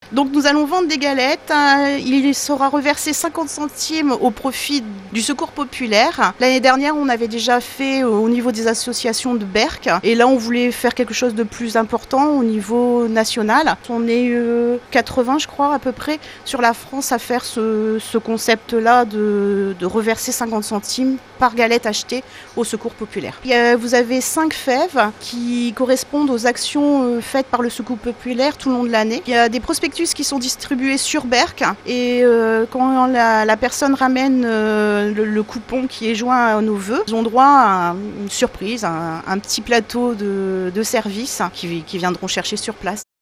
Donc nous allons vendre des galettes. Il sera reversé 50 centimes au profit du Secours populaire. L'année dernière, on avait déjà fait au niveau des associations de Berck. Et là, on voulait faire quelque chose de plus important au niveau national. On est 80, je crois, à peu près, sur la France à faire ce concept-là de reverser 50 centimes par galette achetée au Secours populaire. Vous avez 5 fèves qui correspondent aux actions faites par le Secours populaire tout le long de l'année. Il y a des prospectus qui sont distribués sur Berck et quand la personne ramène le coupon qui est joint à nos vœux, ils ont droit à une surprise, un petit plateau de service qui viendront chercher sur place.